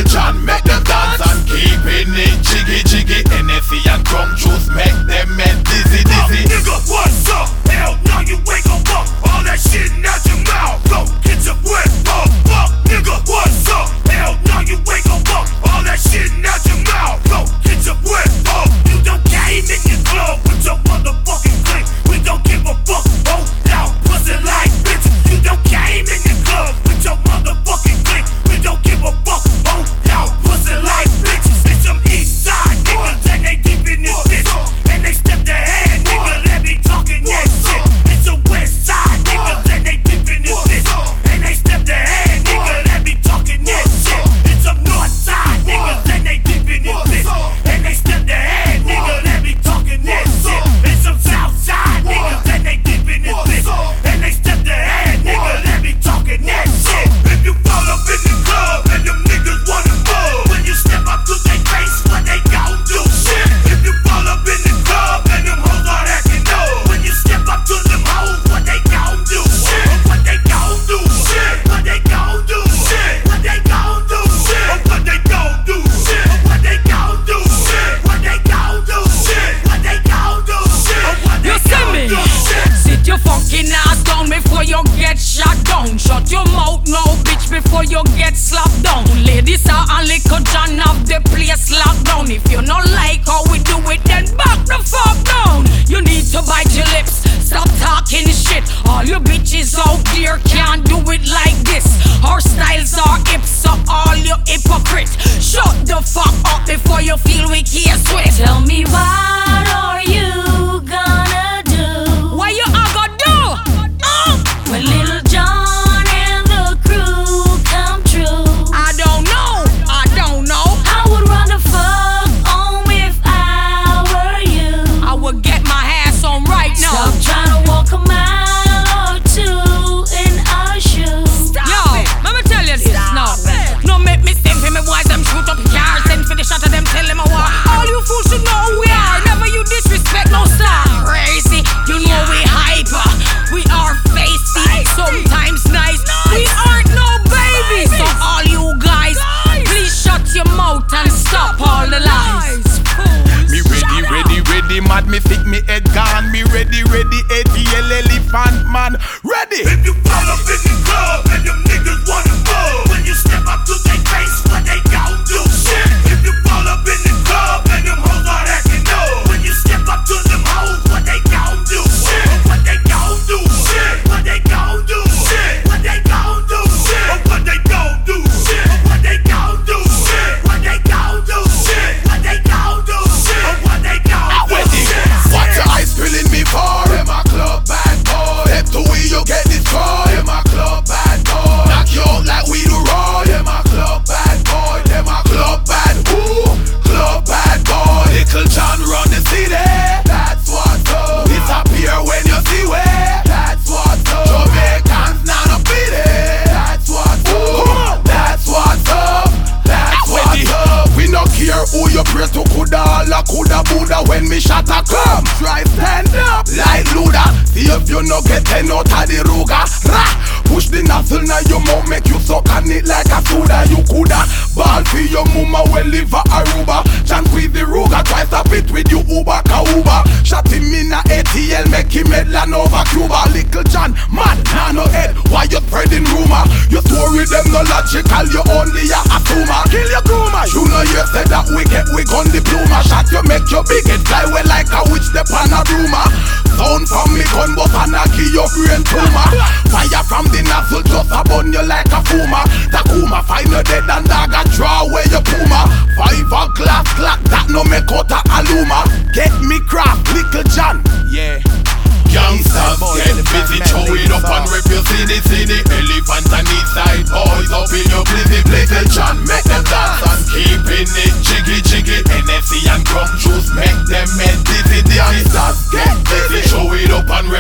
Little John make them dance and keeping it jiggy jiggy. NSC and drum juice make them dizzy dizzy. Nigga, what's up? Hell no, you ain't gon' fuck. All that shit out your mouth. Go get your wet up. Fuck, nigga, what's up? Hell no, you ain't gon' fuck. All that shit out your mouth. Go get your wet up. You don't came in your club with your motherfucking clique. We don't give a fuck. Hold out, pussy like bitch. You don't came in your club with your motherfucking clique. We don't give a fuck. Hold out, pussy like bitch. It's some east side niggas and they deep in this bitch. And they step their hand, nigga, let me talking that shit. It's some west side niggas and they deep in this bitch. And they step their hand, nigga, let me talking that shit. It's some north side niggas and they deep in this bitch. And they step their hand, nigga, let me talking that shit. It's some south side niggas and they deep in this bitch. And they step their hand, nigga, let me talking that shit. If you fall up in the club and them niggas wanna fuck, when you step up to their face, what they gon' do? Shit. If you fall up in the club and them hoes are acting up, when you step up to them hoes, what they gon' do? Shit. What they gon' do? Shit. What they gon' do? Shit. What they gon' do? Shit. What they gon' do? Shit. What they gon' do? Shit. What they gon' do? Shit. What they gon' do? Shit. You see me? Sit your fucking ass down before you get shot down. Shut your mouth now, bitch, before you get slapped down. Ladies are and Little John have the place locked down. If you not like how we do it, then back the fuck down. You need to bite your lips, stop talking shit. All you bitches out there can't do it like this. Our styles are hip, so all you hypocrites, shut the fuck up before you feel we can't sweat. Tell me what are you gonna do? What you are gonna do? When Little John and the crew come true? I don't know, I don't know. I would run the fuck home if I were you. I would get my ass on right now. Stop trying to walk a mile or two in our shoes. Yo, let me tell you this now. No make me send for me boys, them shoot up cars, send for the shot of them, tell them I want. All you fools should know who we are. Never you disrespect no star. Crazy, you know we hyper. We are facey, sometimes nice. We aren't no babies. So all you guys, please shut your mouth and stop all the lies. Me ready, mad, me think me head gone. Me ready, ATL elephant man, ready. If you fall up in the club and them niggas wanna fuck, when you step up to their face, what they gon' do? Shit. If you fall up in the club and them hoes are acting up, when you step up to them hoes, what they gon' do? Shit. What they gon' do? Shit. What they gon' do? Shit. What they gon' do? Shit. What they gon' do? Shit. What they gon' do? Shit. What they gon' do? Shit. What they gon' do? Shit. What they gon' do? Shit. What your eyes grilling me for? Them a club bad boy. Them to we you get destroyed. Them a club bad boy. Knock you out like we do raw. Them a club bad boy. Them a club bad. Ooh, club bad boy. Little John run the city. That's what's up. Disappear when you see where. That's what's up. Jamaicans now no pity. That's what's up. That's what's up. That's what's up. We no care who you praise to. Coulda Allah, coulda Buddha. When me shot a club, try stand up like Luda. See if you no get 10 out of the Ruga. Push the nozzle now your mouth, make you suck on it like a soda. You coulda ball for your mama when live a Aruba. John with the Ruga, try stop it with you Uber ka Uber. Shot him in a ATL, make him headland over Cuba. Little John, mad, nah no head, why you spreading rumor? You story them no logical, you only a assumer. Kill your groomer, you know you said that we get we gun diploma. Shot you make your big head fly away like a witch the pan a rumor. Sound from me gun but and a kill your brain tumor. Fire from the nozzle just a burn you like a fuma. Takuma find you dead and dog a draw away your puma. 5 o'clock clock that no make out a aluma. Get me craft, Little John, yeah. Youngsters get busy, throw it up and rip your city. Elephant and east side boys up in your blizzy. Little John make them dance and keeping it jiggy jiggy. NFC and drum juice make them dizzy. The youngsters get busy, throw it up and